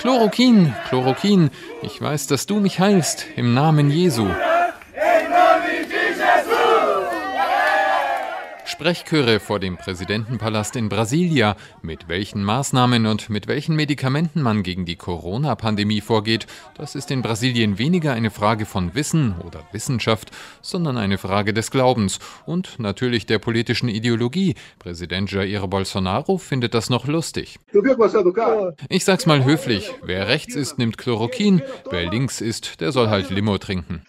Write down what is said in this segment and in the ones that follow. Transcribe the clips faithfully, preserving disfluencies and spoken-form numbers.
Chloroquin, Chloroquin, ich weiß, dass du mich heilst, im Namen Jesu. Sprechchöre vor dem Präsidentenpalast in Brasilia. Mit welchen Maßnahmen und mit welchen Medikamenten man gegen die Corona-Pandemie vorgeht, das ist in Brasilien weniger eine Frage von Wissen oder Wissenschaft, sondern eine Frage des Glaubens und natürlich der politischen Ideologie. Präsident Jair Bolsonaro findet das noch lustig. Ich sag's mal höflich, wer rechts ist, nimmt Chloroquin, wer links ist, der soll halt Limo trinken.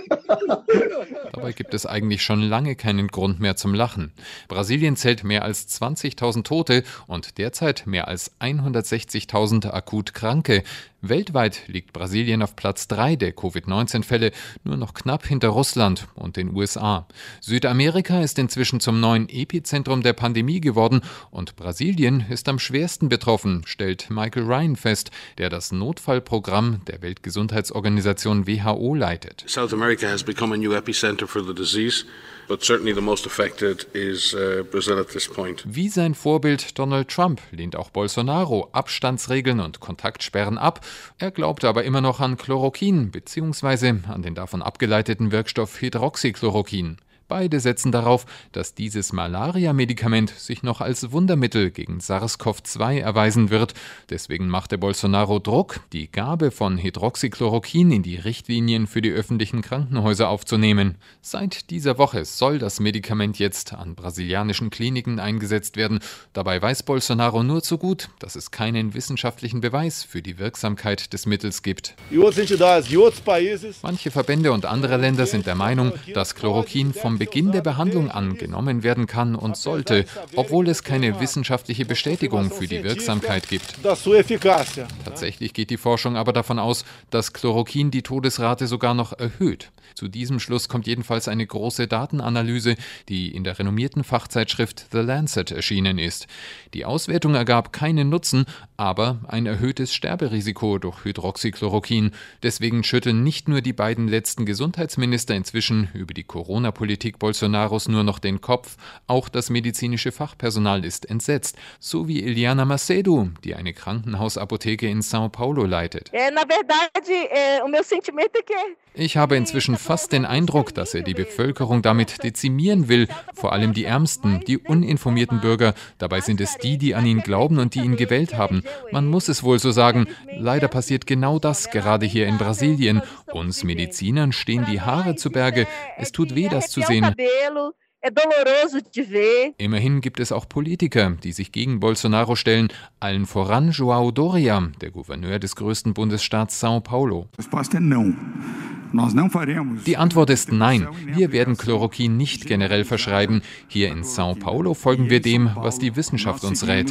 Dabei gibt es eigentlich schon lange keinen Grund mehr zum Lachen. Brasilien zählt mehr als zwanzigtausend Tote und derzeit mehr als hundertsechzigtausend akut Kranke. Weltweit liegt Brasilien auf Platz drei der Covid neunzehn Fälle, nur noch knapp hinter Russland und den U S A. Südamerika ist inzwischen zum neuen Epizentrum der Pandemie geworden und Brasilien ist am schwersten betroffen, stellt Michael Ryan fest, der das Notfallprogramm der Weltgesundheitsorganisation W H O leitet. South America has become a new epicenter for the disease, but certainly the most affected is uh, Brazil at this point. Wie sein Vorbild Donald Trump lehnt auch Bolsonaro Abstandsregeln und Kontaktsperren ab. Er glaubte aber immer noch an Chloroquin bzw. an den davon abgeleiteten Wirkstoff Hydroxychloroquin. Beide setzen darauf, dass dieses Malaria-Medikament sich noch als Wundermittel gegen SARS-C o V zwei erweisen wird. Deswegen machte Bolsonaro Druck, die Gabe von Hydroxychloroquin in die Richtlinien für die öffentlichen Krankenhäuser aufzunehmen. Seit dieser Woche soll das Medikament jetzt an brasilianischen Kliniken eingesetzt werden. Dabei weiß Bolsonaro nur zu gut, dass es keinen wissenschaftlichen Beweis für die Wirksamkeit des Mittels gibt. Manche Verbände und andere Länder sind der Meinung, dass Chloroquin vom Beginn der Behandlung an genommen werden kann und sollte, obwohl es keine wissenschaftliche Bestätigung für die Wirksamkeit gibt. Tatsächlich geht die Forschung aber davon aus, dass Chloroquin die Todesrate sogar noch erhöht. Zu diesem Schluss kommt jedenfalls eine große Datenanalyse, die in der renommierten Fachzeitschrift The Lancet erschienen ist. Die Auswertung ergab keinen Nutzen, aber ein erhöhtes Sterberisiko durch Hydroxychloroquin. Deswegen schütteln nicht nur die beiden letzten Gesundheitsminister inzwischen über die Corona-Politik Bolsonaros nur noch den Kopf, auch das medizinische Fachpersonal ist entsetzt, so wie Eliana Macedo, die eine Krankenhausapotheke in São Paulo leitet. Ich habe inzwischen fast den Eindruck, dass er die Bevölkerung damit dezimieren will, vor allem die Ärmsten, die uninformierten Bürger. Dabei sind es die, die an ihn glauben und die ihn gewählt haben. Man muss es wohl so sagen, leider passiert genau das gerade hier in Brasilien. Uns Medizinern stehen die Haare zu Berge. Es tut weh, das zu sehen. Immerhin gibt es auch Politiker, die sich gegen Bolsonaro stellen, allen voran João Doria, der Gouverneur des größten Bundesstaats São Paulo. Die Antwort ist nein. Wir werden Chloroquin nicht generell verschreiben. Hier in São Paulo folgen wir dem, was die Wissenschaft uns rät.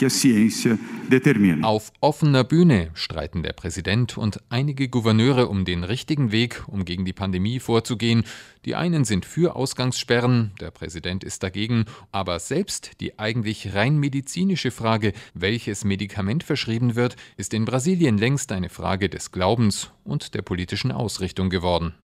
Auf offener Bühne streiten der Präsident und einige Gouverneure um den richtigen Weg, um gegen die Pandemie vorzugehen. Die einen sind für Ausgangssperren, der Präsident ist dagegen. Aber selbst die eigentlich rein medizinische Frage, welches Medikament verschrieben wird, ist in Brasilien längst eine Frage des Glaubens und der politischen Ausrichtung geworden.